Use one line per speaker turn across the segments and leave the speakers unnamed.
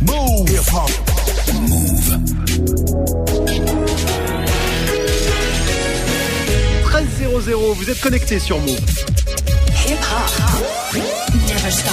Move. Hip-hop. Move.
13h00, vous êtes connectés sur Move.
Hip-hop. Never stop.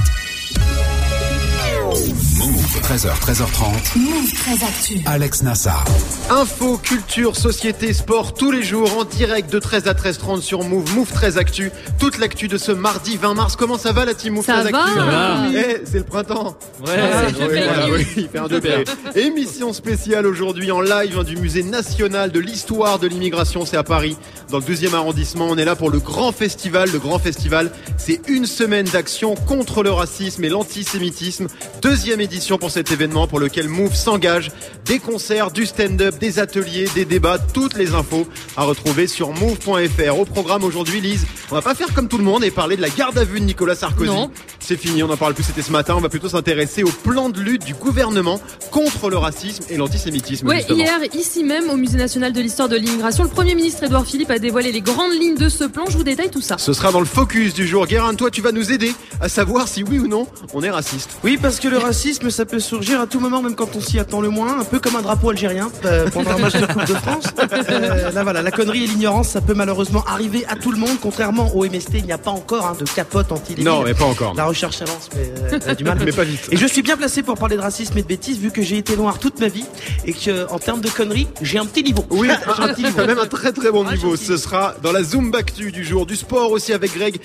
Move. 13h, 13h30.
Move 13 Actu.
Alex Nassar.
Info, culture, société, sport, tous les jours en direct de 13 à 13h30 sur Move. Move 13 Actu. Toute l'actu de ce mardi 20 mars. Comment ça va la team Move 13 Actu?
Ça va.
C'est le printemps.
Ouais,
Il fait un degré. Émission spéciale aujourd'hui en live du musée national de l'histoire de l'immigration. C'est à Paris, dans le 12e arrondissement. On est là pour le grand festival. Le grand festival, c'est une semaine d'action contre le racisme et l'antisémitisme. Deuxième édition pour cet événement pour lequel Move s'engage. Des concerts, du stand-up, des ateliers, des débats, toutes les infos à retrouver sur move.fr. Au programme aujourd'hui, Lise, on va pas faire comme tout le monde et parler de la garde à vue de Nicolas Sarkozy.
Non.
C'est fini, on en parle plus, c'était ce matin. On va plutôt s'intéresser au plan de lutte du gouvernement contre le racisme et l'antisémitisme.
Ouais,
justement.
hier, ici même, au Musée national de l'histoire de l'immigration, le Premier ministre Édouard Philippe a dévoilé les grandes lignes de ce plan. Je vous détaille tout ça.
Ce sera dans le focus du jour. Guérin, toi, tu vas nous aider à savoir si oui ou non on est raciste.
Oui, parce que le racisme, ça peut surgir à tout moment, même quand on s'y attend le moins, un peu comme un drapeau algérien pendant un match de Coupe de France. Là, voilà, la connerie et l'ignorance, ça peut malheureusement arriver à tout le monde. Contrairement au MST, il n'y a pas encore de capote anti-léville.
Non, mais pas encore.
La recherche avance, mais elle a du mal.
Mais pas vite.
Et je suis bien placé pour parler de racisme et de bêtises, vu que j'ai été noir toute ma vie et que, en termes de conneries, j'ai un petit niveau.
Oui,
j'ai un petit niveau.
t'as même un très très bon niveau.
Gentil.
Ce sera dans la Zumbactu du jour, du sport aussi avec Greg.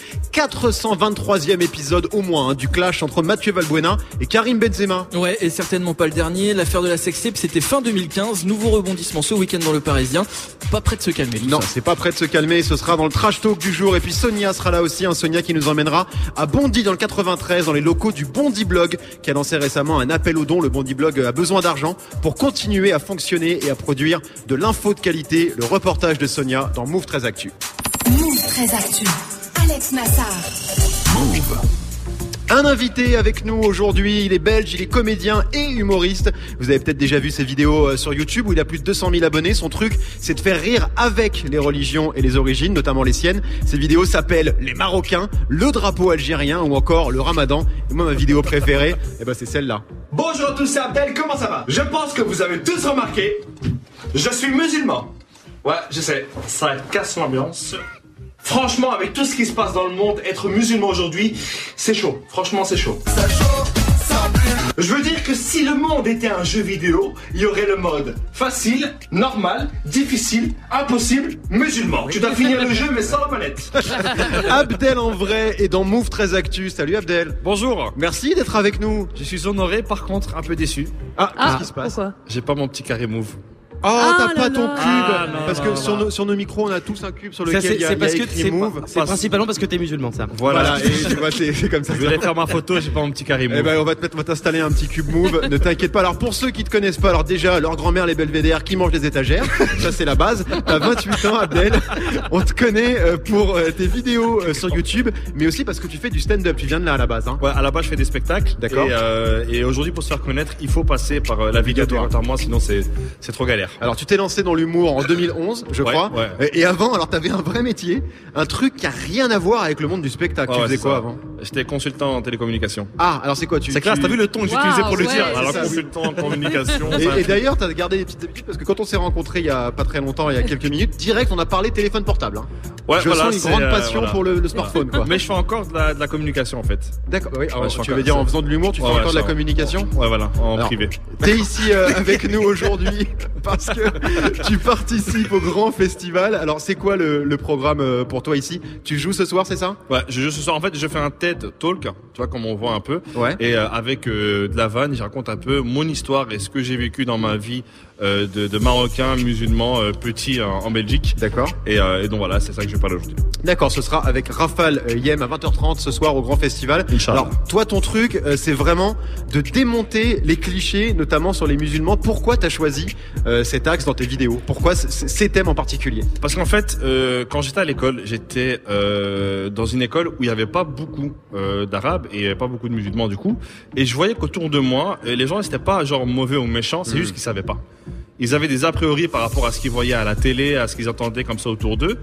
423e épisode au moins du clash entre Mathieu Valbuena et Karim Benzema.
Ouais, et certainement pas le dernier. L'affaire de la sextape, c'était fin 2015. Nouveau rebondissement ce week-end dans le Parisien. Pas prêt de se calmer.
Non, c'est pas prêt de se calmer. Ce sera dans le trash talk du jour. Et puis Sonia sera là aussi. Sonia qui nous emmènera à Bondy dans le 93, dans les locaux du Bondy Blog, qui a lancé récemment un appel aux dons. Le Bondy Blog a besoin d'argent pour continuer à fonctionner et à produire de l'info de qualité. Le reportage de Sonia dans Move 13 Actu.
Move 13 Actu. Alex Nassar.
Move.
Un invité avec nous aujourd'hui, il est belge, il est comédien et humoriste. Vous avez peut-être déjà vu ses vidéos sur YouTube où il a plus de 200 000 abonnés. Son truc, c'est de faire rire avec les religions et les origines, notamment les siennes. Ses vidéos s'appellent Les Marocains, le drapeau algérien ou encore le Ramadan. Et moi, ma vidéo préférée, c'est celle-là.
Bonjour à tous, c'est Abdel, comment ça va? Je pense que vous avez tous remarqué, je suis musulman. Ouais, je sais, ça casse l'ambiance. Franchement, avec tout ce qui se passe dans le monde, être musulman aujourd'hui, c'est chaud. Franchement, c'est chaud. Je veux dire que si le monde était un jeu vidéo, il y aurait le mode facile, normal, difficile, impossible, musulman. Tu dois finir le jeu mais sans la manette.
Abdel en vrai est dans Move 13 Actu. Salut Abdel.
Bonjour,
Merci d'être avec nous.
je suis honoré, par contre un peu déçu.
Qu'est-ce qui se passe?
Pourquoi?
J'ai pas mon petit carré move.
Oh, t'as
là
pas ton
là.
cube.
Ah, non,
parce
non,
que
non.
sur nos micros, on a tous un cube sur
Ça,
lequel il y a
parce que
écrit Move.
c'est principalement parce que t'es musulman, ça.
Voilà, et tu vois, c'est comme ça.
Je voulais faire ma photo, j'ai pas mon petit carré move.
Eh ben, on va t'installer un petit cube Move. Ne t'inquiète pas. Alors, pour ceux qui te connaissent pas, alors déjà, leur grand-mère, les belvédères qui mangent des étagères. Ça, c'est la base. T'as 28 ans, Abdel. On te connaît pour tes vidéos sur YouTube, mais aussi parce que tu fais du stand-up. Tu viens de là, à la base, hein.
Ouais, à la base je fais des spectacles.
D'accord.
Et aujourd'hui pour se faire connaître, il faut passer par la vidéo à moi, sinon c'est trop galère.
Alors, tu t'es lancé dans l'humour en 2011, je
Ouais,
crois.
ouais.
Et avant, alors, t'avais un vrai métier. Un truc qui a rien à voir avec le monde du spectacle. Tu
Ouais,
faisais
c'est
quoi
ça.
avant?
J'étais consultant en télécommunication.
Ah, alors c'est quoi?
C'est clair, t'as vu le ton que j'ai utilisé pour le
ouais,
dire.
c'est
Alors
ça, oui.
consultant en communication.
Et d'ailleurs, t'as gardé des petites habitudes parce que quand on s'est rencontrés il y a pas très longtemps, il y a quelques minutes, direct, on a parlé téléphone portable. Hein.
ouais,
Je
voilà,
sens une
c'est,
grande passion
voilà.
pour le smartphone, quoi.
Mais je fais encore de la communication en fait.
D'accord. Oui. Alors,
je fais
tu veux
encore
dire
ça.
en faisant de l'humour, tu fais
Ouais,
encore de la
ça.
communication?
Ouais, voilà, en
Alors,
privé.
T'es ici avec nous aujourd'hui parce que tu participes au grand festival. Alors, c'est quoi le programme pour toi ici? Tu joues ce soir, c'est ça?
Ouais, je joue ce soir. En fait, je fais un TED Talk, tu vois, comme on voit un peu.
Ouais.
Et avec de la vanne, je raconte un peu mon histoire et ce que j'ai vécu dans ma vie de Marocain, musulman, petit en Belgique.
D'accord.
Et donc voilà, c'est ça que je vais parler aujourd'hui.
D'accord, ce sera avec Rafale Yem à 20h30 ce soir au grand festival.
Inch'Allah.
Alors, toi, ton truc, c'est vraiment de démonter les clichés, notamment sur les musulmans. Pourquoi t'as choisi cet axe dans tes vidéos? Pourquoi ces thèmes en particulier?
Parce qu'en fait, quand j'étais à l'école, j'étais dans une école où il n'y avait pas beaucoup d'arabes et il n'y avait pas beaucoup de musulmans du coup. Et je voyais qu'autour de moi, les gens n'étaient pas genre mauvais ou méchants, c'est juste qu'ils savaient pas. Ils avaient des a priori par rapport à ce qu'ils voyaient à la télé, à ce qu'ils entendaient comme ça autour d'eux.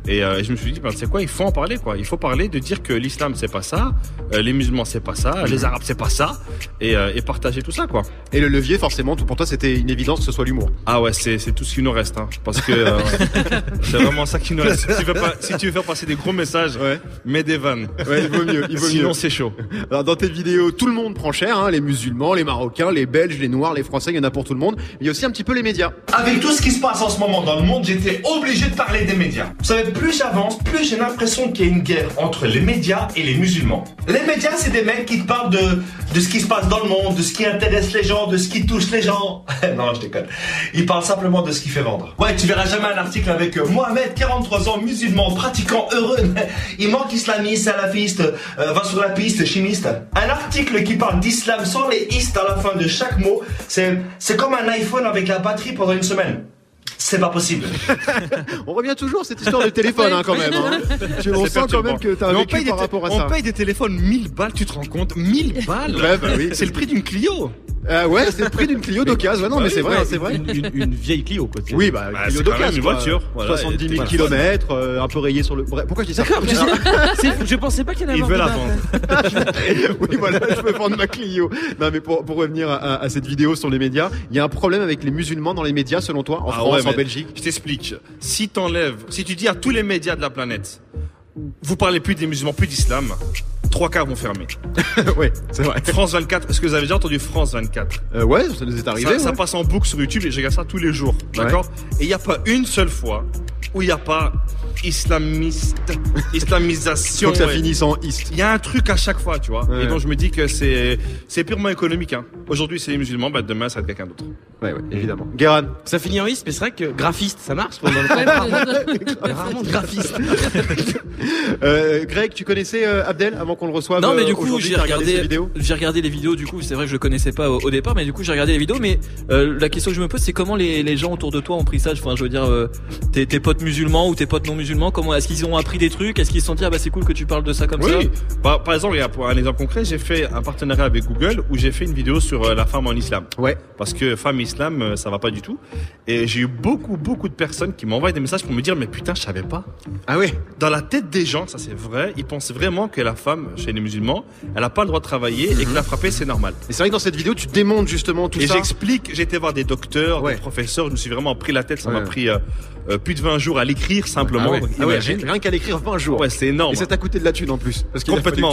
Et je me suis dit, c'est quoi, il faut en parler, quoi. Il faut parler de dire que l'islam c'est pas ça, les musulmans c'est pas ça, les arabes c'est pas ça, et partager tout ça, quoi.
Et le levier, forcément, pour toi, c'était une évidence que ce soit l'humour.
Ah ouais, c'est tout ce qui nous reste, hein, parce que c'est vraiment ça qui nous reste. Si tu veux faire passer des gros messages, mets des vannes.
Ouais, il vaut mieux.
Sinon, c'est chaud.
Alors, dans tes vidéos, tout le monde prend cher, hein, les musulmans, les marocains, les belges, les noirs, les français, il y en a pour tout le monde. Mais il y a aussi un petit peu les médias.
Avec tout ce qui se passe en ce moment dans le monde, j'étais obligé de parler des médias. Vous savez, plus j'avance, plus j'ai l'impression qu'il y a une guerre entre les médias et les musulmans. Les médias, c'est des mecs qui te parlent de ce qui se passe dans le monde, de ce qui intéresse les gens, de ce qui touche les gens. Non, je déconne. Ils parlent simplement de ce qui fait vendre. Ouais, tu verras jamais un article avec Mohamed, 43 ans, musulman, pratiquant heureux. Il manque islamiste, salafiste, va sur la piste, chimiste. Un article qui parle d'islam sans les istes à la fin de chaque mot, c'est comme un iPhone avec la batterie pendant une semaine. C'est pas possible.
On revient toujours à cette histoire de téléphone, hein, quand même. Hein. On sent quand même que t'as vécu par rapport à ça.
On paye des téléphones 1000 balles, tu te rends compte? 1000 balles?
Ouais, bah oui.
C'est le prix d'une Clio.
Ouais, c'est le prix d'une Clio d'occasion. Ouais, non, mais c'est vrai, c'est vrai.
Une vieille Clio, quoi.
Oui, bah, Clio d'occasion.
Une voiture.
70 000 km, un peu rayé sur le. Pourquoi je dis ça?
Je pensais pas qu'il y en avait.
Il veut la vendre.
Oui, voilà, je peux vendre ma Clio. Non, mais pour revenir à cette vidéo sur les médias, il y a un problème avec les musulmans dans les médias, selon toi, en France, en Belgique?
Je t'explique. Si tu dis à tous les médias de la planète, vous parlez plus des musulmans, plus d'islam, 3/4 vont fermer.
Oui, c'est vrai.
France 24, est-ce que vous avez déjà entendu France 24?
Ouais, ça nous est arrivé.
Ça passe en boucle sur YouTube et je regarde ça tous les jours. D'accord? Et il n'y a pas une seule fois où il n'y a pas islamisation.
Faut que ça finisse en ist.
Il y a un truc à chaque fois, tu vois.
Ouais.
Et donc je me dis que c'est purement économique, hein. Aujourd'hui c'est les musulmans, bah demain ça va être quelqu'un d'autre.
Ouais, évidemment. Guéran.
Ça finit en ist, mais c'est vrai que graphiste, ça marche. Rarement de graphiste.
Greg, tu connaissais Abdel avant qu'on le reçoive?
Non, mais du coup,
j'ai
regardé les vidéos, du coup, c'est vrai que je le connaissais pas au départ, mais du coup, j'ai regardé les vidéos, mais la question que je me pose, c'est comment les gens autour de toi ont pris ça. Enfin, je veux dire, tes potes musulmans ou tes potes non musulmans, comment est-ce qu'ils ont appris des trucs? Est-ce qu'ils se sont dit, ah bah c'est cool que tu parles de ça comme ça?
Oui. Par exemple, il y a un exemple concret, j'ai fait un partenariat avec Google où j'ai fait une vidéo sur la femme en islam.
Ouais.
Parce que femme islam, ça va pas du tout. Et j'ai eu beaucoup de personnes qui m'envoient des messages pour me dire, mais putain, je savais pas.
Ah oui.
Dans la tête des gens, ça c'est vrai, ils pensent vraiment que la femme, chez les musulmans, elle a pas le droit de travailler et que la frapper c'est normal.
Et c'est vrai que dans cette vidéo, tu démontres justement tout ça.
Et j'explique, j'ai été voir des docteurs, des professeurs, je me suis vraiment pris la tête, ça m'a pris plus de 20 jours à l'écrire simplement. Imagine.
Rien qu'à l'écrire 20 jours.
Ouais, c'est énorme.
Et ça t'a coûté de la thune en plus. Parce
complètement.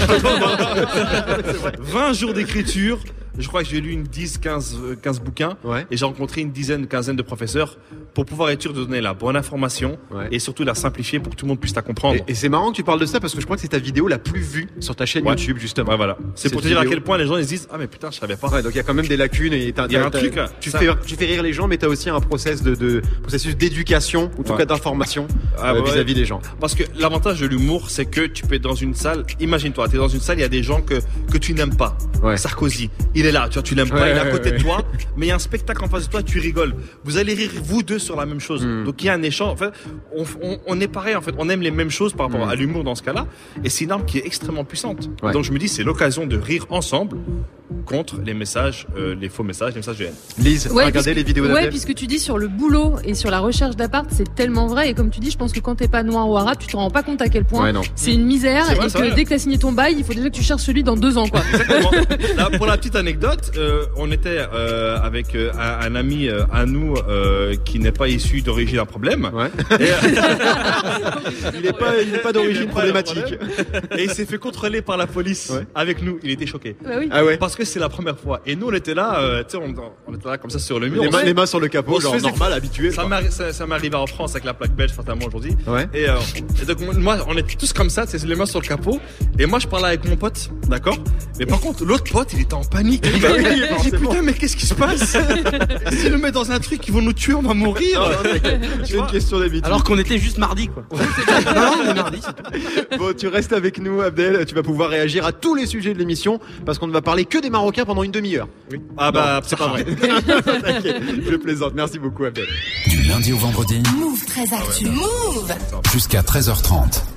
20 jours d'écriture. Je crois que j'ai lu 15 bouquins et j'ai rencontré une quinzaine de professeurs pour pouvoir être sûr de donner la bonne information et surtout la simplifier pour que tout le monde puisse la comprendre.
Et c'est marrant que tu parles de ça parce que je crois que c'est ta vidéo la plus vue sur ta chaîne YouTube justement.
Ouais, voilà. C'est pour te dire à quel point les gens ils se disent, ah mais putain, je savais pas.
Ouais, donc il y a quand même des lacunes et
il y a un truc.
Tu fais rire les gens, mais t'as aussi un processus d'éducation ou en tout cas d'information vis-à-vis des gens.
Parce que l'avantage de l'humour, c'est que tu peux être dans une salle. Imagine-toi, t'es dans une salle, il y a des gens que tu n'aimes pas. Sarkozy, il est là, tu l'aimes pas, il est à côté de toi, mais il y a un spectacle en face de toi, tu rigoles. Vous allez rire vous deux sur la même chose. Donc il y a un échange. En fait, on est pareil. En fait, on aime les mêmes choses par rapport à l'humour dans ce cas-là, et c'est une arme qui est extrêmement puissante. Donc je me dis, c'est l'occasion de rire ensemble contre les messages, les faux messages, les messages de haine.
Lise, regardez les vidéos d'Abdel.
Ouais, puisque tu dis sur le boulot et sur la recherche d'appart, c'est tellement vrai. Et comme tu dis, je pense que quand t'es pas noir ou arabe, tu te rends pas compte à quel point c'est une misère et que dès que t'as signé ton bail, il faut déjà que tu cherches celui dans 2 ans, quoi.
Exactement. Là, pour la petite anecdote, on était avec un ami à nous qui n'est pas issu d'origine à problème. Et,
il n'est pas d'origine problématique.
Et il s'est fait contrôler par la police avec nous. Il était choqué.
Bah oui.
Ah ouais.
Parce que c'est la première fois. Et nous, on était là, tu sais, on était là comme ça sur le mur.
Les mains sur le capot, genre normal, habitué.
Ça m'est arrivé en France avec la plaque belge, fatalement aujourd'hui. Et donc, moi, on était tous comme ça, tu sais, les mains sur le capot. Et moi, je parlais avec mon pote, d'accord? Mais par contre, l'autre pote, il était en panique. Il dit, putain, mais qu'est-ce qui se passe? S'ils nous mettent dans un truc, ils vont nous tuer, on va mourir.
C'est une question d'habitude.
Alors qu'on était juste mardi, quoi. Non, on est mardi, c'est tout.
Bon, tu restes avec nous, Abdel. Tu vas pouvoir réagir à tous les sujets de l'émission parce qu'on ne va parler que des Marocains pendant une demi-heure.
Oui. Ah bah, c'est pas vrai.
Je plaisante. Merci beaucoup, Abdel.
Du lundi au vendredi.
Move très actu. Move.
Jusqu'à 13h30.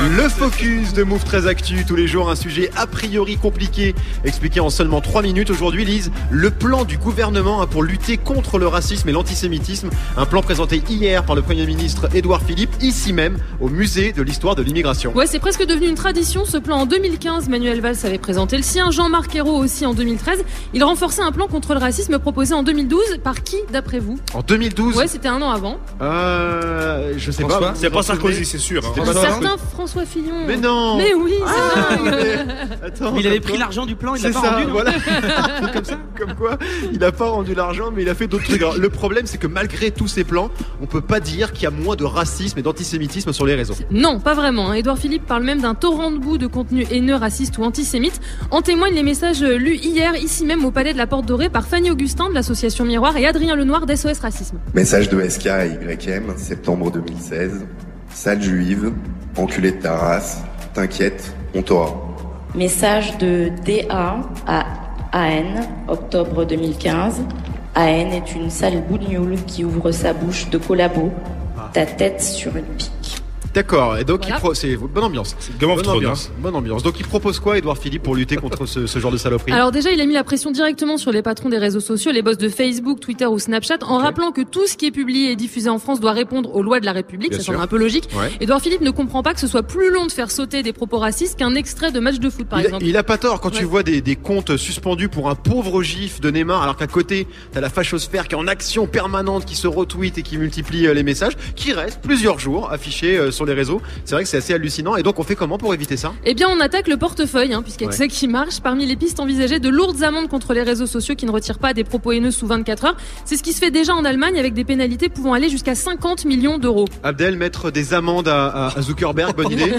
Le focus de Move 13 Actu, tous les jours un sujet a priori compliqué, expliqué en seulement 3 minutes. Aujourd'hui, Lise, le plan du gouvernement pour lutter contre le racisme et l'antisémitisme. Un plan présenté hier par le Premier ministre Édouard Philippe, ici même, au musée de l'histoire de l'immigration.
Ouais, c'est presque devenu une tradition. Ce plan en 2015, Manuel Valls avait présenté le sien, Jean-Marc Ayrault aussi en 2013. Il renforçait un plan contre le racisme proposé en 2012. Par qui, d'après vous?
En 2012?
Ouais, c'était un an avant.
Je sais pas.
C'est pas Sarkozy, c'est sûr.
Un certain François Fillon.
Mais non.
Mais oui, c'est
dingue. Mais il avait pris l'argent du plan, il l'a pas rendu.
Voilà. Comme ça, comme quoi, il a pas rendu l'argent, mais il a fait d'autres trucs. Alors, le problème, c'est que malgré tous ces plans, on peut pas dire qu'il y a moins de racisme et d'antisémitisme sur les réseaux.
Non, pas vraiment. Édouard Philippe parle même d'un torrent de boue de contenu haineux, raciste ou antisémite. En témoignent les messages lus hier, ici même au Palais de la Porte Dorée, par Fanny Augustin de l'association Miroir et Adrien Lenoir d'SOS Racisme.
Message de SK à YM, septembre 2016. Sale juive, enculé de ta race, t'inquiète, on t'aura.
Message de DA à AN, octobre 2015. AN est une sale bougnoule qui ouvre sa bouche de collabo, ta tête sur une pique.
D'accord, et donc
voilà.
c'est bonne ambiance. Bonne ambiance. Donc il propose quoi, Édouard Philippe, pour lutter contre ce genre de saloperie?
Alors déjà, il a mis la pression directement sur les patrons des réseaux sociaux, les boss de Facebook, Twitter ou Snapchat, en rappelant que tout ce qui est publié et diffusé en France doit répondre aux lois de la République. Ça semble un peu logique. Ouais. Édouard Philippe ne comprend pas que ce soit plus long de faire sauter des propos racistes qu'un extrait de match de foot, par exemple.
Il a pas tort quand tu vois des comptes suspendus pour un pauvre gif de Neymar, alors qu'à côté, t'as la fachosphère qui est en action permanente, qui se retweet et qui multiplie les messages, qui restent plusieurs jours affichés sur les réseaux. C'est vrai que c'est assez hallucinant. Et donc on fait comment pour éviter ça?
Eh bien on attaque le portefeuille, puisqu'il y a que ça qui marche. Parmi les pistes envisagées, de lourdes amendes contre les réseaux sociaux qui ne retirent pas des propos haineux sous 24 heures. C'est ce qui se fait déjà en Allemagne, avec des pénalités pouvant aller jusqu'à 50 millions d'euros.
Abdel, mettre des amendes à Zuckerberg, bonne idée.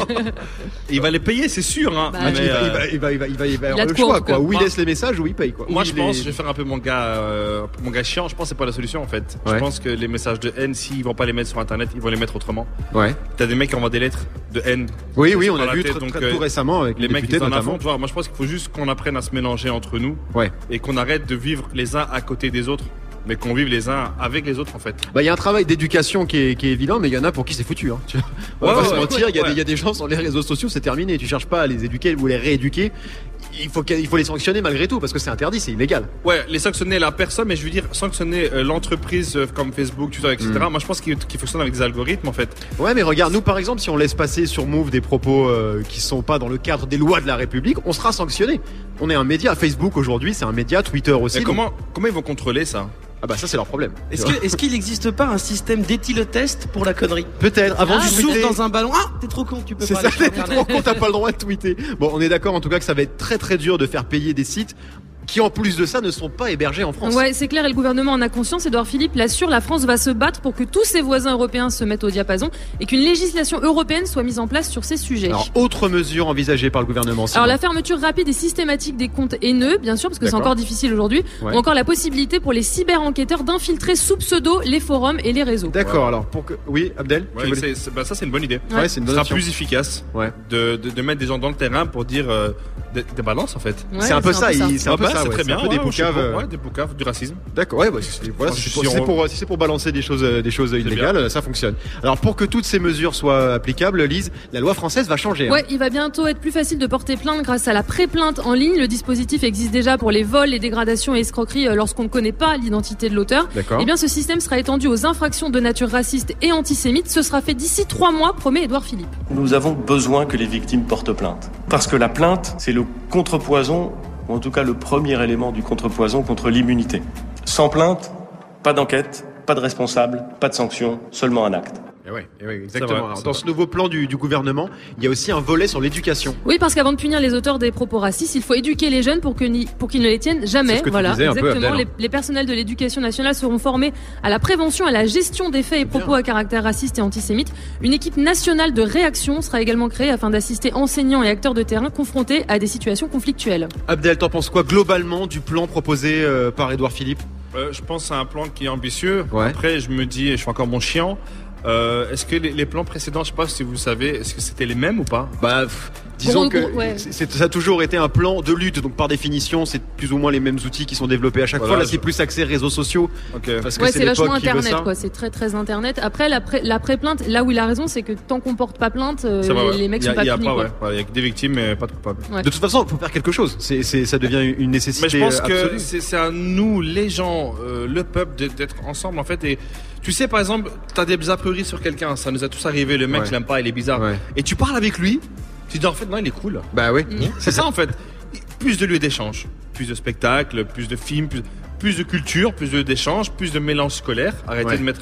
Il va les payer, c'est sûr.
Bah,
il va avoir le choix, quoi. Ou il laisse les messages, ou il paye, quoi.
Moi, je vais faire un peu mon gars chiant. Je pense que c'est pas la solution, en fait. Je pense que les messages de haine, s'ils vont pas les mettre sur Internet, ils vont les mettre autrement.
Ouais.
T'as des mecs qui envoient des lettres de haine.
Oui, on a vu tout récemment avec
les mecs
qui
en avant. Tu vois, moi, je pense qu'il faut juste qu'on apprenne à se mélanger entre nous. Ouais. Et qu'on arrête de vivre les uns à côté des autres, mais qu'on vive les uns avec les autres, en fait.
Bah, il y a un travail d'éducation qui est évident, mais il y en a pour qui c'est foutu, On va pas se mentir, il y a des gens sur les réseaux sociaux, c'est terminé. Tu cherches pas à les éduquer ou les rééduquer. Il faut les sanctionner malgré tout, parce que c'est interdit, c'est illégal.
Ouais, les sanctionner la personne, mais je veux dire sanctionner l'entreprise comme Facebook, Twitter, etc. Moi, je pense qu'il fonctionne avec des algorithmes, en fait.
Ouais, mais regarde, nous par exemple, si on laisse passer sur Move des propos qui sont pas dans le cadre des lois de la République, on sera sanctionné. On est un média. Facebook aujourd'hui, c'est un média. Twitter aussi.
Et comment ils vont contrôler ça?
Ah bah ça c'est leur problème.
Est-ce qu'il n'existe pas un système d'éthylotest pour la connerie?
Peut-être. Avant de
tweeter dans un ballon. Ah, t'es trop con, tu peux pas.
C'est ça, t'es trop con, t'as pas le droit de tweeter. Bon, on est d'accord en tout cas que ça va être très très dur de faire payer des sites qui en plus de ça ne sont pas hébergés en France.
Ouais, c'est clair, et le gouvernement en a conscience. Édouard Philippe l'assure, la France va se battre pour que tous ses voisins européens se mettent au diapason et qu'une législation européenne soit mise en place sur ces sujets.
Alors, autre mesure envisagée par le gouvernement.
Alors, la fermeture rapide et systématique des comptes haineux, bien sûr, parce que c'est encore difficile aujourd'hui, ou encore la possibilité pour les cyber-enquêteurs d'infiltrer sous pseudo les forums et les réseaux.
D'accord, alors pour que... Oui, Abdel,
ça c'est une bonne idée.
Ouais, c'est une bonne
option. Ce sera plus efficace de mettre des gens dans le terrain pour dire des balances, en fait.
Ouais, c'est un peu ça, c'est un peu ça.
C'est très bien.
Un peu des poucaves.
Des poucaves, du racisme.
D'accord, ouais, si c'est pour balancer des choses illégales, ça fonctionne. Alors pour que toutes ces mesures soient applicables, Lise, la loi française va changer.
Ouais, il va bientôt être plus facile de porter plainte grâce à la pré-plainte en ligne. Le dispositif existe déjà pour les vols, les dégradations et escroqueries lorsqu'on ne connaît pas l'identité de l'auteur.
D'accord.
Eh bien, ce système sera étendu aux infractions de nature raciste et antisémite. Ce sera fait d'ici 3 mois, promet Édouard Philippe.
Nous avons besoin que les victimes portent plainte. Parce que la plainte, c'est le contrepoison, ou en tout cas le premier élément du contrepoison contre l'immunité. Sans plainte, pas d'enquête, pas de responsable, pas de sanction, seulement un acte.
Et oui, exactement. Alors, dans ce nouveau plan du gouvernement, il y a aussi un volet sur l'éducation.
Oui, parce qu'avant de punir les auteurs des propos racistes, il faut éduquer les jeunes pour qu'ils ne les tiennent jamais.
C'est ce que tu disais
exactement.
Un peu,
les personnels de l'éducation nationale seront formés à la prévention, à la gestion des faits et propos à caractère raciste et antisémite. Une équipe nationale de réaction sera également créée afin d'assister enseignants et acteurs de terrain confrontés à des situations conflictuelles.
Abdel, t'en penses quoi globalement du plan proposé par Édouard Philippe?
Je pense à un plan qui est ambitieux.
Ouais.
Après, je me dis, je fais encore mon chiant. Est-ce que les plans précédents, je sais pas si vous savez, est-ce que c'était les mêmes ou pas?
Disons que ça a toujours été un plan de lutte, donc par définition, c'est plus ou moins les mêmes outils qui sont développés à chaque fois. Là, c'est plus axé réseaux sociaux. Parce que
c'est vachement internet, quoi. C'est très très internet. Après, la pré-plainte, là où il a raison, c'est que tant qu'on porte pas plainte, les mecs sont pas punis.
Il y a que des victimes, mais pas de coupables.
De toute façon, il faut faire quelque chose. Ça devient une nécessité.
Mais je pense
absolue.
que c'est à nous, les gens, le peuple, d'être ensemble, en fait. Et tu sais, par exemple, t'as des a priori sur quelqu'un. Ça nous a tous arrivé. Le mec, je l'aime pas, il est bizarre. Et tu parles avec lui. Tu dis en fait non, il est cool.
Bah oui.
C'est ça en fait. Plus de lieux d'échange, plus de spectacles, plus de films, plus de culture, plus d'échanges, plus de mélange scolaire. Arrêtez de mettre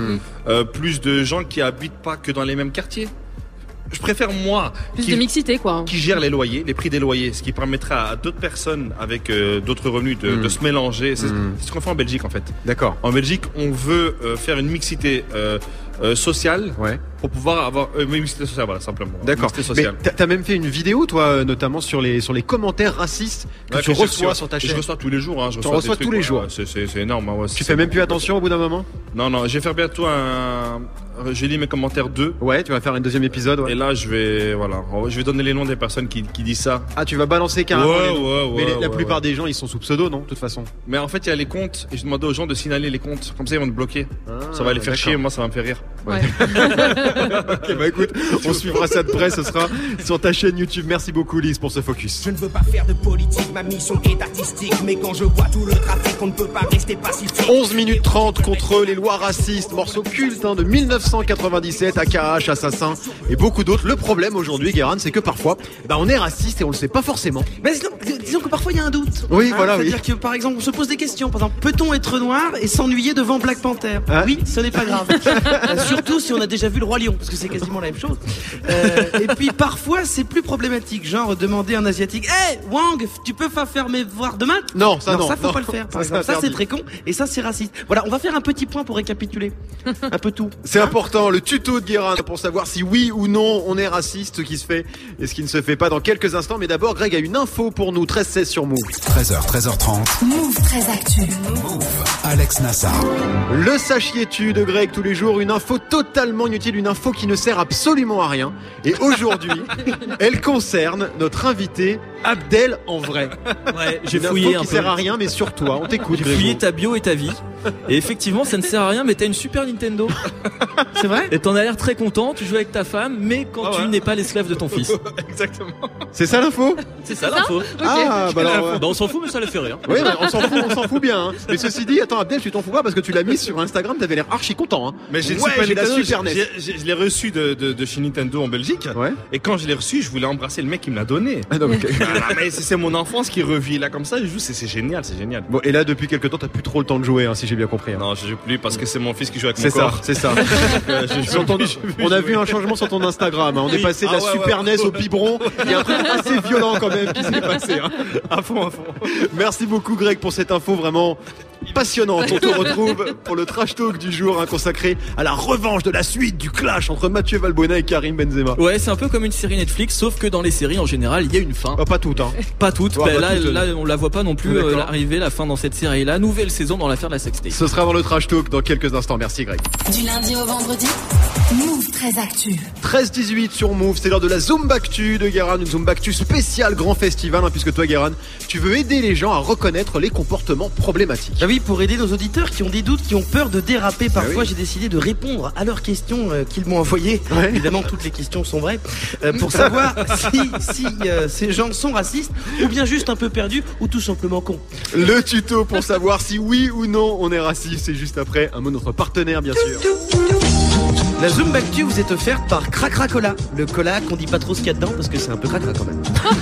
plus de gens qui habitent pas que dans les mêmes quartiers. Je préfère moi
plus de mixité quoi.
Qui gère les loyers, les prix des loyers, ce qui permettra à d'autres personnes avec d'autres revenus de se mélanger. C'est ce qu'on fait en Belgique en fait.
D'accord.
En Belgique, on veut faire une mixité sociale pour pouvoir avoir une mixité sociale, voilà, simplement.
D'accord. Mais t'as même fait une vidéo, toi, notamment sur les commentaires racistes que tu reçois sur ta chaîne.
Je reçois tous les jours. Hein,
tu reçois tous les jours.
C'est énorme. Ouais,
tu fais même plus attention au bout d'un moment?
Non, je vais faire bientôt j'ai lu mes commentaires 2.
Ouais, tu vas faire un deuxième épisode.
Et là, je vais donner les noms des personnes qui disent ça.
Ah, tu vas balancer carrément.
Mais
la plupart des gens, ils sont sous pseudo, non, de toute façon.
Mais en fait, il y a les comptes, et je demandais aux gens de signaler les comptes. Comme ça, ils vont te bloquer. Ça va les faire chier, moi, ça va me faire rire.
Ouais. Ok, bah écoute, on suivra ça de près, ce sera sur ta chaîne YouTube. Merci beaucoup, Lise, pour ce focus.
Je ne veux pas faire de politique, ma mission est artistique. Mais quand je vois tout le trafic, on ne peut pas rester pacifique.
11 minutes 30 contre les lois racistes, morceau culte de 1997, AKH, Assassin et beaucoup d'autres. Le problème aujourd'hui, Guérin, c'est que parfois, on est raciste et on le sait pas forcément.
Mais disons que parfois il y a un doute.
Oui, voilà.
C'est-à-dire que par exemple, on se pose des questions. Par exemple, peut-on être noir et s'ennuyer devant Black Panther? Oui, ce n'est pas grave. Surtout si on a déjà vu le Roi Lion, parce que c'est quasiment la même chose. Et puis parfois, c'est plus problématique. Genre demander à un asiatique, hey Wang, tu peux pas faire mes devoirs de maths?
Non, ça
faut pas le faire. Par exemple. Ça c'est très con et ça c'est raciste. Voilà, on va faire un petit point pour récapituler un peu tout.
C'est important, le tuto de Guérin pour savoir si oui ou non on est raciste, ce qui se fait et ce qui ne se fait pas dans quelques instants. Mais d'abord, Greg a une info pour nous, 13-16 sur Move.
13h, 13h30.
Move très actu.
Move. Alex Nassar.
Le sachiez-tu de Greg tous les jours, une info totalement inutile, une info qui ne sert absolument à rien. Et aujourd'hui, elle concerne notre invité Abdel en vrai.
Ouais, j'ai
une
fouillé
info qui sert à rien, mais sur toi, on t'écoute.
J'ai fouillé ta bio et ta vie. Et effectivement, ça ne sert à rien, mais t'as une Super Nintendo.
C'est vrai?
Et t'en as l'air très content, tu joues avec ta femme, mais quand tu n'es pas l'esclave de ton fils.
Exactement.
C'est ça l'info?
C'est ça l'info.
Ah, bah alors.
On s'en fout, mais ça le fait rire.
Oui, on s'en fout bien. Hein. Mais ceci dit, attends, Abdel, tu t'en fous pas parce que tu l'as mis sur Instagram, t'avais l'air archi content. Hein.
Mais j'ai la Super NES. Je l'ai reçu de chez Nintendo en Belgique. Ouais. Et quand je l'ai reçu, je voulais embrasser le mec qui me l'a donné. Ah non, mais c'est mon enfance qui revit là comme ça. Je joue, c'est génial, c'est génial.
Bon, et là, depuis quelques temps, t'as plus trop le temps de jouer, hein, si j'ai bien compris. Hein.
Non, je joue plus parce que c'est mon fils qui joue avec mon corps.
C'est ça. On a vu un changement sur ton Instagram. Hein. On est passé de la Super NES au biberon. Il y a un truc assez violent quand même qui s'est passé. Hein.
À fond.
Merci beaucoup, Greg, pour cette info vraiment passionnante. On te retrouve pour le trash talk du jour, hein, consacré à la revanche de la suite du clash entre Mathieu Valbuena et Karim Benzema.
Ouais, c'est un peu comme une série Netflix, sauf que dans les séries en général, il y a une fin.
Pas toutes, hein.
Pas toutes. Là, on la voit pas non plus arriver la fin dans cette série-là. Nouvelle saison dans l'affaire de la sextape.
Ce sera dans le trash talk dans quelques instants. Merci, Greg.
Du lundi au vendredi, Move très actu.
13-18 sur Move, c'est l'heure de la Zumbactu de Guérin, une Zumbactu spéciale grand festival, hein, puisque toi, Guérin, tu veux aider les gens à reconnaître les comportements problématiques.
Ah oui, pour aider nos auditeurs qui ont des doutes, qui ont peur de déraper parfois, j'ai décidé de répondre à leurs questions qu'ils m'ont envoyées. Ouais. Évidemment, toutes les questions sont vraies. Pour savoir si ces gens sont racistes, ou bien juste un peu perdus, ou tout simplement cons.
Le tuto pour savoir si oui ou non on est raciste, c'est juste après un mot de notre partenaire, bien sûr.
La Zumbactu vous est offerte par Cracra Cola. Le cola qu'on dit pas trop ce qu'il y a dedans parce que c'est un peu cracra quand même.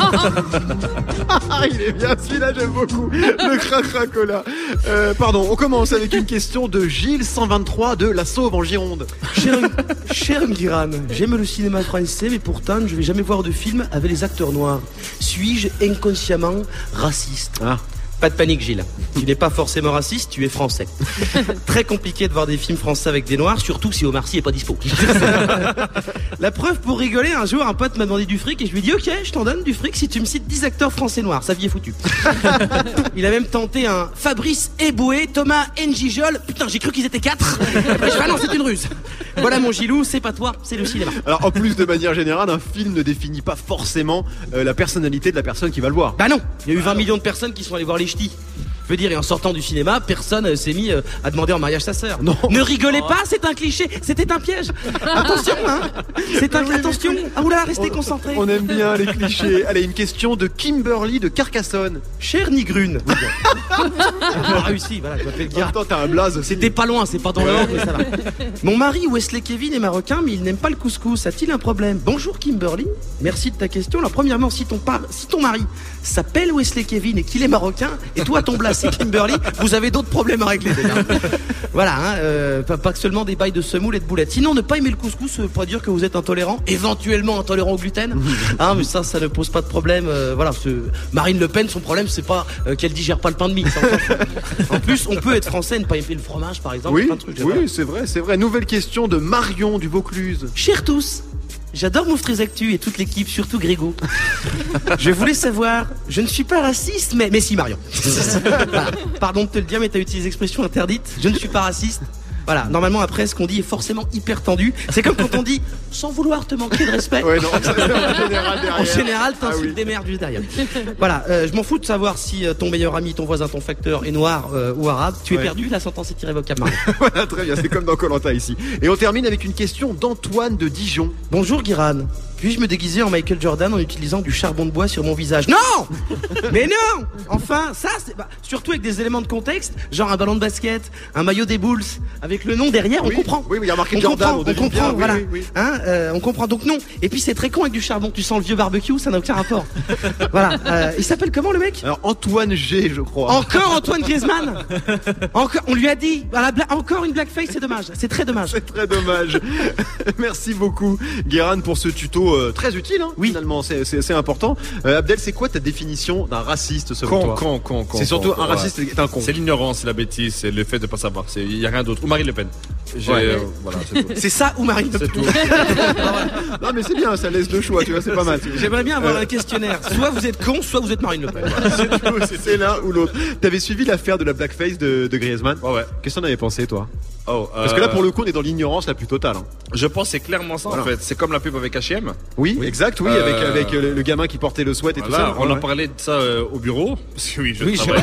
Il est bien celui-là, j'aime beaucoup. Le Cracra Cola. Pardon, on commence avec une question de Gilles 123 de La Sauve en Gironde.
Cher Guiran, j'aime le cinéma français mais pourtant je vais jamais voir de film avec les acteurs noirs. Suis-je inconsciemment raciste? Pas de panique, Gilles. Tu n'es pas forcément raciste, tu es français. Très compliqué de voir des films français avec des noirs, surtout si Omar Sy est pas dispo. La preuve, pour rigoler, un jour un pote m'a demandé du fric et je lui ai dit ok, je t'en donne du fric si tu me cites 10 acteurs français noirs. Sa vie est foutue. Il a même tenté un Fabrice Eboué, Thomas Njijol. Putain, j'ai cru qu'ils étaient 4. Je fais, non, c'est une ruse. Voilà mon Gilou, c'est pas toi, c'est le cinéma.
Alors en plus, de manière générale, un film ne définit pas forcément la personnalité de la personne qui va le voir.
Bah non, il y a eu 20 millions de personnes qui sont allées voir les ch'tis. Je veux dire, et en sortant du cinéma, personne s'est mis à demander en mariage sa sœur.
Non.
Ne rigolez pas, c'est un cliché, c'était un piège. Attention, hein. Attention. Ah oula, restez concentrés.
On aime bien les clichés. Allez, une question de Kimberly de Carcassonne.
Cher Nigrune. On a réussi, voilà, je m'appelle Guillaume.
Attends, t'as un blaze.
C'était pas loin, c'est pas dans l'ordre, mais ça va. Mon mari Wesley Kevin est marocain, mais il n'aime pas le couscous. A-t-il un problème? Bonjour Kimberly, merci de ta question. Alors premièrement, si ton mari s'appelle Wesley Kevin et qu'il est marocain, et toi ton blaze c'est Kimberly, vous avez d'autres problèmes à régler déjà. Voilà, hein, pas seulement des bails de semoule et de boulettes. Sinon, ne pas aimer le couscous, ça veut pas dire que vous êtes intolérant, éventuellement intolérant au gluten. Hein, mais ça ne pose pas de problème. Voilà, Marine Le Pen, son problème, c'est pas qu'elle digère pas le pain de mie. En plus, on peut être français et ne pas aimer le fromage, par exemple.
Oui,
plein de trucs,
oui, c'est vrai. Nouvelle question de Marion du Vaucluse.
Chers tous, j'adore Move Très Actu et toute l'équipe, surtout Grégo. Je voulais savoir, je ne suis pas raciste, mais si Marion. Voilà. Pardon de te le dire, mais t'as utilisé l'expression interdite. Je ne suis pas raciste. Voilà, normalement après ce qu'on dit est forcément hyper tendu. C'est comme quand on dit sans vouloir te manquer de respect.
Ouais, non, en
général, t'insultes des merdes juste derrière. Voilà, je m'en fous de savoir si ton meilleur ami, ton voisin, ton facteur est noir ou arabe. Tu es perdu, la sentence est irrévocable.
Voilà, très bien, c'est comme dans Koh-Lanta ici. Et on termine avec une question d'Antoine de Dijon.
Bonjour Guiran. Puis-je me déguiser en Michael Jordan en utilisant du charbon de bois sur mon visage? Non! Mais non! Enfin, ça, c'est surtout avec des éléments de contexte, genre un ballon de basket, un maillot des Bulls, avec le nom derrière, on comprend.
Oui, il y a marqué Jordan,
on comprend, voilà.
Oui.
Hein, on comprend donc non. Et puis c'est très con avec du charbon, tu sens le vieux barbecue, ça n'a aucun rapport. Voilà. Il s'appelle comment le mec?
Alors Antoine G, je crois.
Encore Antoine Griezmann? Encore, on lui a dit, encore une blackface, c'est dommage. C'est très dommage.
C'est très dommage. Merci beaucoup, Guéran, pour ce tuto très utile, hein, oui. Finalement, c'est important. Abdel, c'est quoi ta définition d'un raciste selon toi? C'est surtout un raciste, c'est un con.
C'est l'ignorance, c'est la bêtise, c'est le fait de pas savoir. Il y a rien d'autre. Ou Marine Le Pen. Voilà, c'est tout.
C'est ça ou Marine Le Pen.
C'est tout.
Non mais c'est bien, ça laisse le choix, tu vois, c'est pas mal.
J'aimerais bien avoir un questionnaire. Soit vous êtes con, soit vous êtes Marine Le Pen.
Voilà, c'est l'un ou l'autre. T'avais suivi l'affaire de la blackface de Griezmann?
Ouais.
Qu'est-ce que t'en avais pensé, toi? Parce que là, pour le coup, on est dans l'ignorance la plus totale. Hein.
Je pense que c'est clairement ça, en fait. C'est comme la pub avec H&M.
Oui, exact, oui, avec le gamin qui portait le sweat et tout ça.
On en parlait de ça au bureau. Parce que oui, je travaille.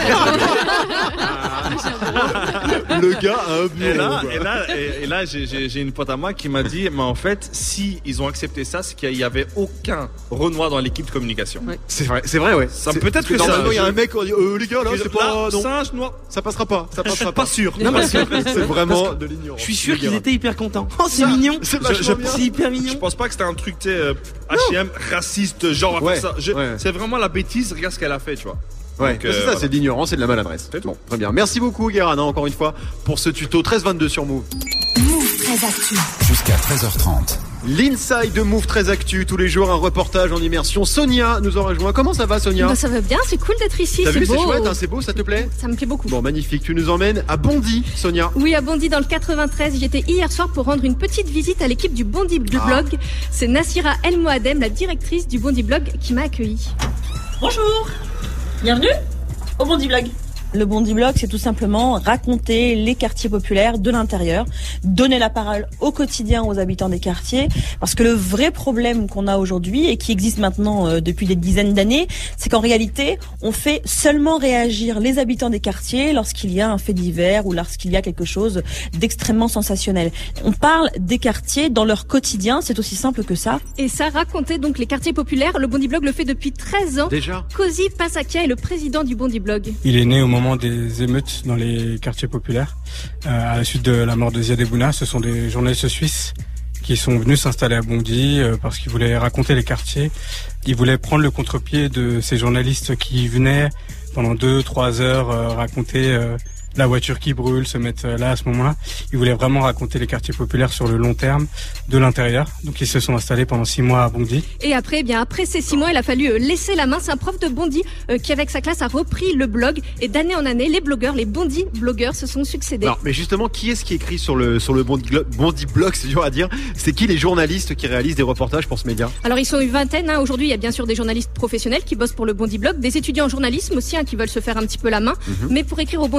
Le gars a un bureau.
Et là, j'ai une pote à moi qui m'a dit, mais en fait, si ils ont accepté ça, c'est qu'il y avait aucun Renoir dans l'équipe de communication.
Ouais. C'est vrai, ouais.
Ça peut-être que
ça. Il y a un mec qui dit, les gars, là, c'est pas, non.
Singe noir.
Ça passera pas.
Je suis pas sûr.
Non, mais
c'est vraiment de l'ignorance.
Je suis sûr qu'ils étaient hyper contents. Oh, c'est mignon.
C'est
hyper mignon.
Je pense pas que c'était un truc, H&M raciste, genre, on va faire ça. C'est vraiment la bêtise, regarde ce qu'elle a fait, tu vois.
Ouais, c'est ça, voilà. C'est de l'ignorance et de la maladresse. Bon, très bien. Merci beaucoup, Guéran, encore une fois, pour ce tuto 13-22 sur Move.
Move Très Actu.
Jusqu'à 13h30.
L'inside de Move Très Actu, tous les jours un reportage en immersion. Sonia nous en rejoint. Comment ça va, Sonia?
Bah, ça va bien, c'est cool d'être ici.
T'as vu,
beau.
C'est chouette, hein, c'est beau, ça te plaît?
Ça me plaît beaucoup.
Bon, magnifique. Tu nous emmènes à Bondy, Sonia.
Oui, à Bondy dans le 93. J'étais hier soir pour rendre une petite visite à l'équipe du Bondy Blog. C'est Nassira El Moadem, la directrice du Bondy Blog, qui m'a accueillie.
Bonjour, bienvenue au Bondy Blog. Le Bondy Blog, c'est tout simplement raconter les quartiers populaires de l'intérieur, donner la parole au quotidien aux habitants des quartiers, parce que le vrai problème qu'on a aujourd'hui et qui existe maintenant depuis des dizaines d'années, c'est qu'en réalité, on fait seulement réagir les habitants des quartiers lorsqu'il y a un fait divers ou lorsqu'il y a quelque chose d'extrêmement sensationnel. On parle des quartiers dans leur quotidien, c'est aussi simple que ça.
Et ça, raconter donc les quartiers populaires, le Bondy Blog le fait depuis 13 ans.
Déjà.
Cozy Passakia est le président du Bondy Blog.
Il est né au moment des émeutes dans les quartiers populaires. À la suite de la mort de Ziad Ebouna, ce sont des journalistes suisses qui sont venus s'installer à Bondy parce qu'ils voulaient raconter les quartiers. Ils voulaient prendre le contre-pied de ces journalistes qui venaient pendant 2-3 heures raconter la voiture qui brûle, se mettre là à ce moment-là. Ils voulaient vraiment raconter les quartiers populaires sur le long terme, de l'intérieur. Donc ils se sont installés pendant 6 mois à Bondy.
Et après ces 6 mois, il a fallu laisser la main. C'est un prof de Bondy qui, avec sa classe, a repris le blog. Et d'année en année, les blogueurs, les Bondy blogueurs se sont succédés.
Alors, mais justement, qui est-ce qui écrit sur le Bondy Blog, c'est dur à dire. C'est qui les journalistes qui réalisent des reportages pour ce média?
Alors ils sont une vingtaine. Aujourd'hui, il y a bien sûr des journalistes professionnels qui bossent pour le Bondy Blog, des étudiants en journalisme aussi qui veulent se faire un petit peu la main. Mais pour écrire au Bondy Blog,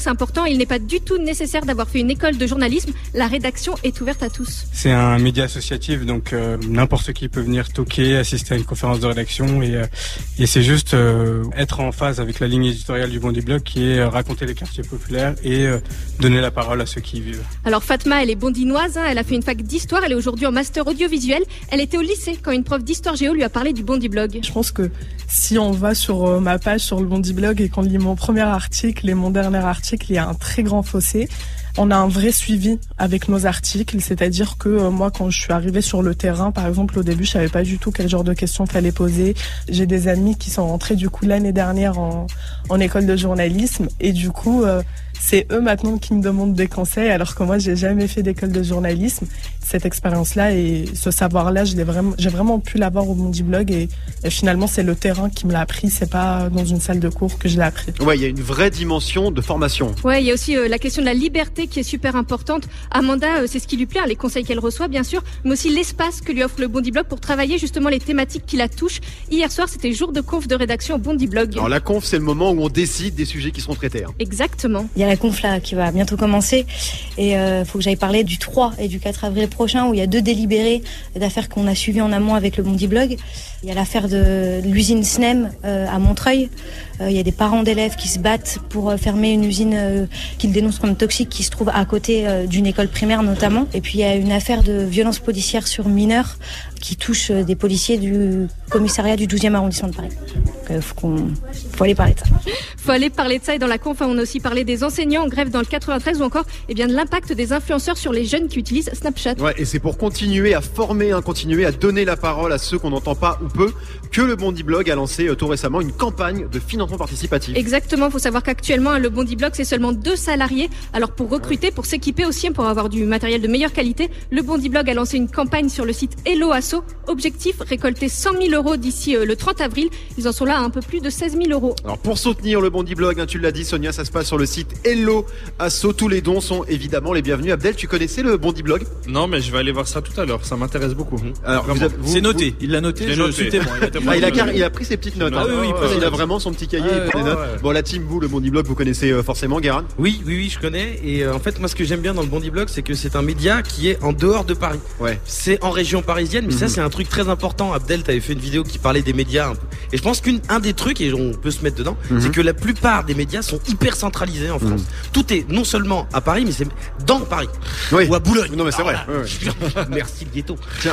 c'est important, il n'est pas du tout nécessaire d'avoir fait une école de journalisme. La rédaction est ouverte à tous.
C'est un média associatif, donc n'importe qui peut venir toquer, assister à une conférence de rédaction et c'est juste être en phase avec la ligne éditoriale du Bondi Blog qui est raconter les quartiers populaires et donner la parole à ceux qui y vivent.
Alors Fatma, elle est bondinoise, elle a fait une fac d'histoire, elle est aujourd'hui en master audiovisuel. Elle était au lycée quand une prof d'histoire géo lui a parlé du Bondi Blog.
Je pense que si on va sur ma page sur le Bondi Blog et qu'on lit mon premier article et mon dernier article, il y a un très grand fossé. On a un vrai suivi avec nos articles, c'est-à-dire que moi, quand je suis arrivée sur le terrain, par exemple, au début, je savais pas du tout quel genre de questions fallait poser. J'ai des amis qui sont rentrés du coup l'année dernière en école de journalisme et du coup, c'est eux maintenant qui me demandent des conseils alors que moi, j'ai jamais fait d'école de journalisme. Cette expérience-là et ce savoir-là, j'ai vraiment pu l'avoir au Bondi Blog et finalement, c'est le terrain qui me l'a appris, c'est pas dans une salle de cours que je l'ai appris.
Ouais, il y a une vraie dimension de formation.
Ouais, il y a aussi la question de la liberté qui est super importante. Amanda, c'est ce qui lui plaît, les conseils qu'elle reçoit bien sûr, mais aussi l'espace que lui offre le Bondi Blog pour travailler justement les thématiques qui la touchent. Hier soir, c'était jour de conf de rédaction au Bondi Blog.
Alors la conf, c'est le moment où on décide des sujets qui seront traités.
Exactement.
Il y a la conf là qui va bientôt commencer et faut que j'aille parler du 3 et du 4 avril prochain où il y a 2 délibérés d'affaires qu'on a suivis en amont avec le Bondi Blog. Il y a l'affaire de l'usine SNEM à Montreuil. Il y a des parents d'élèves qui se battent pour fermer une usine qu'ils dénoncent comme toxique qui se trouve à côté d'une école primaire notamment. Et puis il y a une affaire de violence policière sur mineurs qui touche des policiers du commissariat du 12e arrondissement de Paris. Donc faut aller parler de ça.
Faut aller parler de ça et dans la conf, on a aussi parlé des enseignants en grève dans le 93 ou encore de l'impact des influenceurs sur les jeunes qui utilisent Snapchat.
Ouais, et c'est pour continuer à former, continuer à donner la parole à ceux qu'on n'entend pas ou peu que le Bondi Blog a lancé tout récemment une campagne de financement participatif.
Exactement, faut savoir qu'actuellement le Bondi Blog c'est seulement 2 salariés. Alors pour recruter, pour s'équiper aussi, pour avoir du matériel de meilleure qualité, le Bondi Blog a lancé une campagne sur le site Hello Asso. Objectif, récolter 100 000 € d'ici le 30 avril. Ils en sont là à un peu plus de 16 000 €.
Alors pour soutenir le Bondi Blog, tu l'as dit Sonia, ça se passe sur le site Hello Asso. Tous les dons sont évidemment les bienvenus. Abdel, tu connaissais le Bondi Blog?
Non, mais je vais aller voir ça tout à l'heure. Ça m'intéresse beaucoup.
Alors
c'est noté. Il l'a noté. Je suis témoin.
Il a pris ses petites notes. Il a vraiment son petit cahier. Il prend des notes. Bon, la team, vous, le Bondi Blog, vous connaissez forcément, Guérin?
Oui, je connais. Et en fait, moi, ce que j'aime bien dans le Bondi Blog, c'est que c'est un média qui est en dehors de Paris. Ouais. C'est en région parisienne, mais ça, c'est un truc très important. Abdel, t'avais fait une vidéo qui parlait des médias un peu. Et je pense qu'un des trucs, et on peut se mettre dedans, c'est que la plupart des médias sont hyper centralisés en France. Tout est non seulement à Paris, mais c'est dans Paris. Ou à Boulogne.
Non, mais c'est vrai.
Merci le ghetto.
Tiens,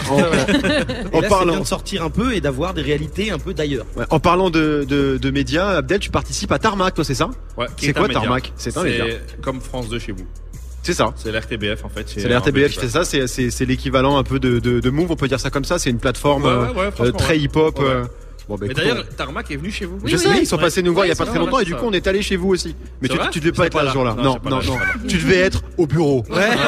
en parlant, c'est bien de sortir un peu et d'avoir des réalités un peu d'ailleurs.
Ouais, en parlant de médias, Abdel, tu participes à Tarmac, toi, c'est ça?
Ouais.
C'est quoi Tarmac? C'est un média.
Comme France 2 chez vous.
C'est ça.
C'est l'RTBF en fait.
C'est l'RTBF qui fait ça. C'est l'équivalent un peu de Move, on peut dire ça comme ça. C'est une plateforme très hip-hop.
Bon, mais d'ailleurs, Tarmac est venu chez vous.
Je sais, ils sont passés nous voir il y a pas très longtemps et du coup on est allé chez vous aussi. Mais tu devais pas être là ce jour-là. Non. Tu devais être au bureau.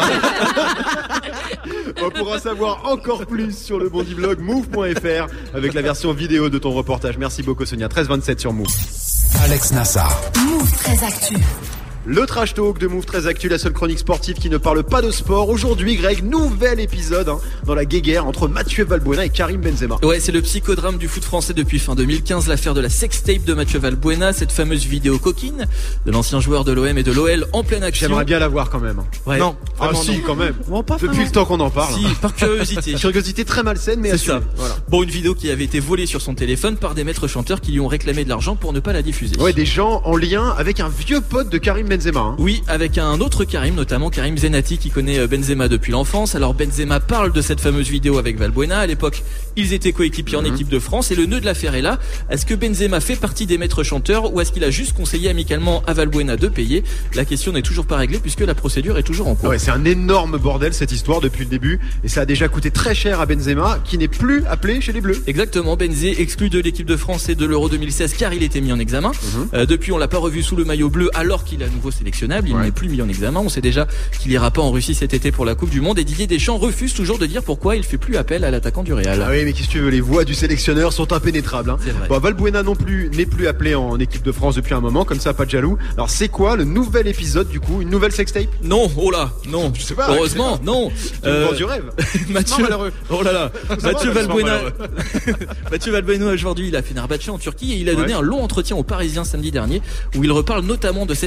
On pourra savoir encore plus sur le Bondi Blog move.fr avec la version vidéo de ton reportage. Merci beaucoup Sonia. 13h27 sur Move.
Alex Nassar.
Move très actu.
Le Trash Talk de Move très actu, la seule chronique sportive qui ne parle pas de sport. Aujourd'hui, Greg, nouvel épisode dans la guéguerre entre Mathieu Valbuena et Karim Benzema.
Ouais, c'est le psychodrame du foot français depuis fin 2015, l'affaire de la sextape de Mathieu Valbuena, cette fameuse vidéo coquine de l'ancien joueur de l'OM et de l'OL en pleine action.
J'aimerais bien la voir quand même.
Ouais.
Non, si, quand même. Depuis le temps qu'on en parle.
Si, par curiosité.
Curiosité très malsaine, mais
c'est ça. Voilà. Bon, une vidéo qui avait été volée sur son téléphone par des maîtres chanteurs qui lui ont réclamé de l'argent pour ne pas la diffuser.
Ouais, des gens en lien avec un vieux pote de Karim Benzema.
Oui, avec un autre Karim, notamment Karim Zenati qui connaît Benzema depuis l'enfance. Alors Benzema parle de cette fameuse vidéo avec Valbuena. À l'époque, ils étaient coéquipiers en équipe de France et le nœud de l'affaire est là. Est-ce que Benzema fait partie des maîtres chanteurs ou est-ce qu'il a juste conseillé amicalement à Valbuena de payer? La question n'est toujours pas réglée puisque la procédure est toujours en cours.
Ouais, c'est un énorme bordel cette histoire depuis le début et ça a déjà coûté très cher à Benzema qui n'est plus appelé chez les Bleus.
Exactement, Benzé exclu de l'équipe de France et de l'Euro 2016 car il était mis en examen. Depuis, on l'a pas revu sous le maillot bleu alors qu'il est à nouveau sélectionnable. Il n'est plus mis en examen. On sait déjà qu'il ira pas en Russie cet été pour la Coupe du Monde et Didier Deschamps refuse toujours de dire pourquoi il fait plus appel à l'attaquant du Real.
Ah oui, mais qu'est-ce que tu veux, les voix du sélectionneur sont impénétrables. Hein.
C'est vrai.
Bon, Valbuena n'est plus appelé en équipe de France depuis un moment, comme ça pas de jaloux. Alors c'est quoi le nouvel épisode du coup, une nouvelle sextape?
Non, oh là, non.
Je sais pas.
Heureusement, non.
Tu me vends du rêve.
Mathieu,
malheureux.
Oh là là. Mathieu Valbuena. Mathieu Valbuena aujourd'hui, il a fait Fenerbahçe en Turquie et il a donné un long entretien aux Parisiens samedi dernier où il reparle notamment de cette affaire de la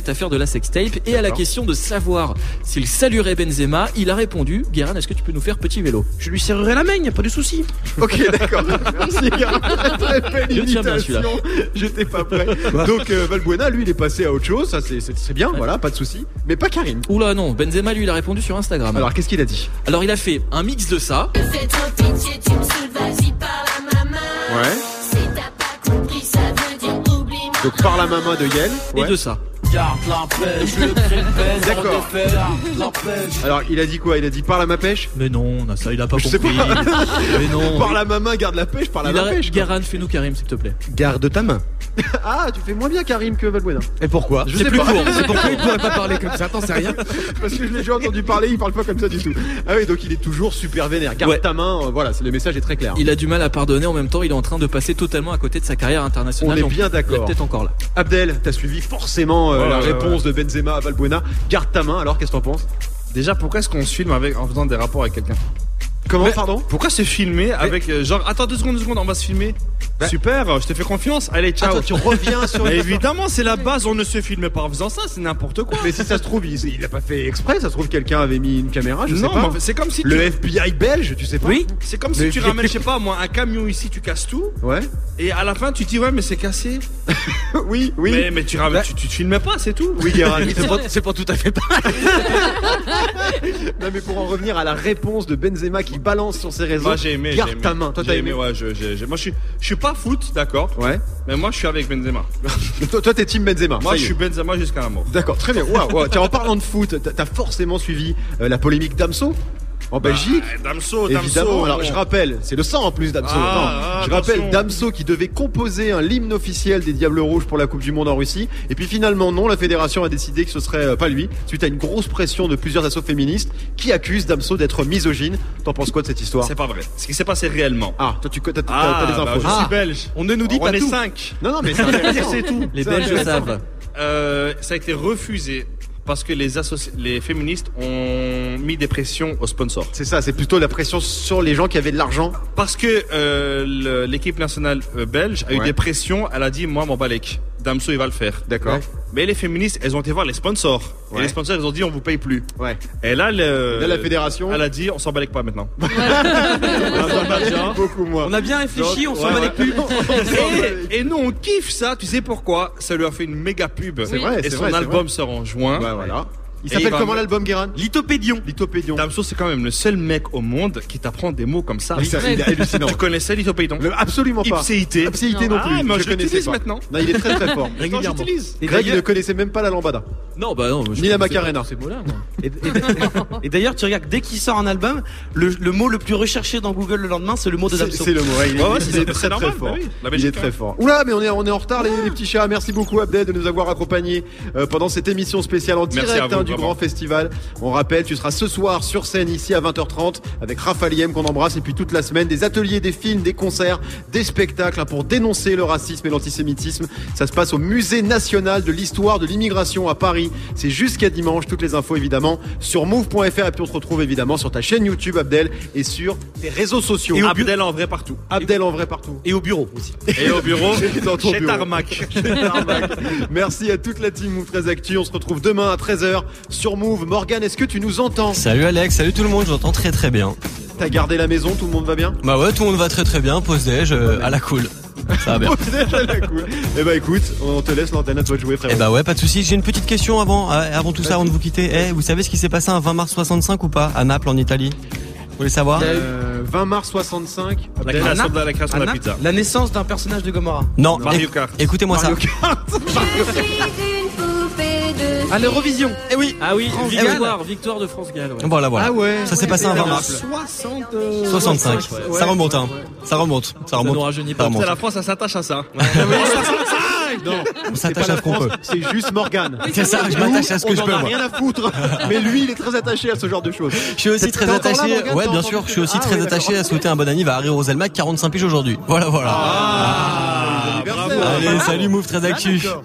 sextape. Et à la question de savoir s'il saluerait Benzema, il a répondu: Guérin, est-ce que tu peux nous faire petit vélo?
Je lui serrerai la main, y a pas de souci.
Ok, d'accord. Merci Guérin. Très belle imitation. J'étais pas prêt. Donc Valbuena, lui, il est passé à autre chose. Ça, c'est bien, voilà, pas de souci. Mais pas Karim.
Oula, non. Benzema, lui, il a répondu sur Instagram.
Alors, qu'est-ce qu'il a dit?
Alors, il a fait un mix de ça.
Ouais. Donc par la maman de Yel.
Et de ça.
D'accord. Alors il a dit quoi? Il a dit parle à ma pêche?
Mais non, ça il a pas
Je sais
compris.
pas.
Mais non.
Parle à ma main, garde la pêche, parle à ma pêche.
Guérin, fais-nous Karim s'il te plaît.
Garde ta main.
Ah, tu fais moins bien Karim que Valbuena.
Et pourquoi?
Je sais
plus
pas.
court. C'est pourquoi il pourrait pas parler comme ça? T'en sais rien.
Parce que je l'ai déjà entendu parler, il parle pas comme ça du tout. Ah oui, donc il est toujours super vénère. Garde ta main, voilà, le message est très clair.
Il a du mal à pardonner, en même temps il est en train de passer totalement à côté de sa carrière internationale.
On est bien d'accord.
Il est peut-être encore là.
Abdel, t'as suivi forcément la réponse de Benzema à Valbuena. Garde ta main, alors qu'est-ce que t'en penses?
Déjà, pourquoi est-ce qu'on se filme en faisant des rapports avec quelqu'un?
Comment, pardon?
Pourquoi se filmer avec genre attends 2 secondes, on va se filmer. Super, je te fais confiance. Allez, ciao.
Attends, tu reviens sur une
évidemment, c'est la base, on ne se filme pas en faisant ça, c'est n'importe quoi.
Mais si ça se trouve, il a pas fait exprès, ça se trouve quelqu'un avait mis une caméra, je sais pas.
Non, c'est comme si
le FBI belge, tu sais pas.
Oui, c'est comme si tu ramènes, je sais pas moi, un camion ici, tu casses tout.
Ouais.
Et à la fin, tu te dis ouais, mais c'est cassé.
Oui.
Mais tu ramènes, tu te filmes pas, c'est tout.
Oui, Guérin.
C'est pas tout à fait pareil.
Non, mais pour en revenir à la réponse de Benzema qui balance sur ses réseaux.
Moi, j'ai aimé.
Garde ta main. Toi, t'as aimé?
Ouais, moi, je suis pas foot, d'accord.
Ouais.
Mais moi, je suis avec Benzema.
Toi, t'es team Benzema.
Moi, je suis Benzema jusqu'à la mort.
D'accord, très bien. Wow. Tiens, en parlant de foot, t'as forcément suivi la polémique Damso en Belgique.
Damso.
Évidemment. Alors, je rappelle, c'est le sang en plus, Damso. Je rappelle, Damso qui devait composer l'hymne officiel des Diables Rouges pour la Coupe du Monde en Russie. Et puis finalement, non, la fédération a décidé que ce serait pas lui, suite à une grosse pression de plusieurs assos féministes qui accusent Damso d'être misogyne. T'en penses quoi de cette histoire?
C'est pas vrai. Ce qui s'est passé réellement.
Ah, toi, t'as des infos.
Je suis belge.
On ne nous dit pas
tout.
tout.
5.
Non, mais
c'est tout.
Les Belges le savent.
Ça a été refusé. Parce que les féministes ont mis des pressions aux sponsors.
C'est ça, c'est plutôt la pression sur les gens qui avaient de l'argent.
Parce que l'équipe nationale belge a eu des pressions. Elle a dit moi mon balèque, Damso il va le faire.
D'accord.
Ouais. Mais les féministes elles ont été voir les sponsors. Et les sponsors ils ont dit on vous paye plus.
Ouais.
Et là
la fédération
elle a dit on s'en balèque pas maintenant.
Beaucoup moins.
On a bien réfléchi, on s'en balèque plus.
Et nous on kiffe ça. Tu sais pourquoi? Ça lui a fait une méga pub.
C'est vrai.
Et son album sort en juin.
Ouais, voilà. Il s'appelle comment l'album, Guérin?
Lithopédion.
Damso, c'est quand même le seul mec au monde qui t'apprend des mots comme ça.
Il est hallucinant.
Tu connaissais Lithopédion?
Absolument pas.
Ipséité
non plus.
Moi,
je connaissais pas.
maintenant.
Non, il est très très fort.
Régulièrement.
Greg, il ne connaissait même pas la lambada.
Non, bah non.
Ni la Macarena.
Ces mots-là,
Et d'ailleurs, tu regardes, dès qu'il sort un album, le mot le plus recherché dans Google le lendemain, c'est le mot de Damso.
C'est le mot. Il est très
normal,
très fort.
Oui,
il est très fort. Oula, mais on est en retard, les petits chats. Merci beaucoup, Abdel, de nous avoir accompagnés pendant cette émission spéciale en direct du grand festival. On rappelle, tu seras ce soir sur scène ici à 20h30 avec Raphaël Yem qu'on embrasse, et puis toute la semaine des ateliers, des films, des concerts, des spectacles pour dénoncer le racisme et l'antisémitisme. Ça se passe au Musée national de l'histoire de l'immigration à Paris. C'est jusqu'à dimanche. Toutes les infos évidemment sur move.fr, et puis on se retrouve évidemment sur ta chaîne YouTube Abdel et sur tes réseaux sociaux.
Et Abdel en vrai partout.
Abdel en vrai partout.
Et au bureau aussi.
Et au bureau chez
bureau.
Tarmac.
Merci à toute la team Move 13 Actu. On se retrouve demain à 13h sur Move. Morgane, est-ce que tu nous entends?
Salut Alex, salut tout le monde, j'entends très très bien.
T'as gardé la maison, tout le monde va bien?
Bah ouais, tout le monde va très très bien, pause-déj, à la cool. Ça va bien.
Pause-déj à la cool. Eh bah écoute, on te laisse l'antenne, à toi de jouer, frère.
Eh bah ouais, pas de soucis. J'ai une petite question avant tout ça, avant de vous quitter. Vous savez ce qui s'est passé un 20 mars 65 ou pas, à Naples en Italie? Vous voulez savoir?
20 mars 65.
La création de la pizza.
La naissance d'un personnage de Gomorrah.
Non,
Mario Kart.
Écoutez-moi ça.
À l'Eurovision.
Eh oui.
Ah oui, victoire de France Gall. Ouais.
Voilà.
Ah ouais.
Ça s'est passé un 20 mars. 65. Ça remonte, hein. Ça remonte.
Ça nous rajeunit pas.
C'est la France, ça s'attache à ça.
Non,
on s'attache à ce qu'on peut.
C'est juste Morgane.
C'est ça, je m'attache à ce que je peux.
On en a rien à foutre. Mais lui, il est très attaché à ce genre de choses.
Je suis aussi très attaché. Ouais, bien sûr. Je suis aussi très attaché à souhaiter un bon anniversaire à Harry Roselmack, 45 piges aujourd'hui. Voilà.
Bravo.
Allez, salut Move 13 Actu.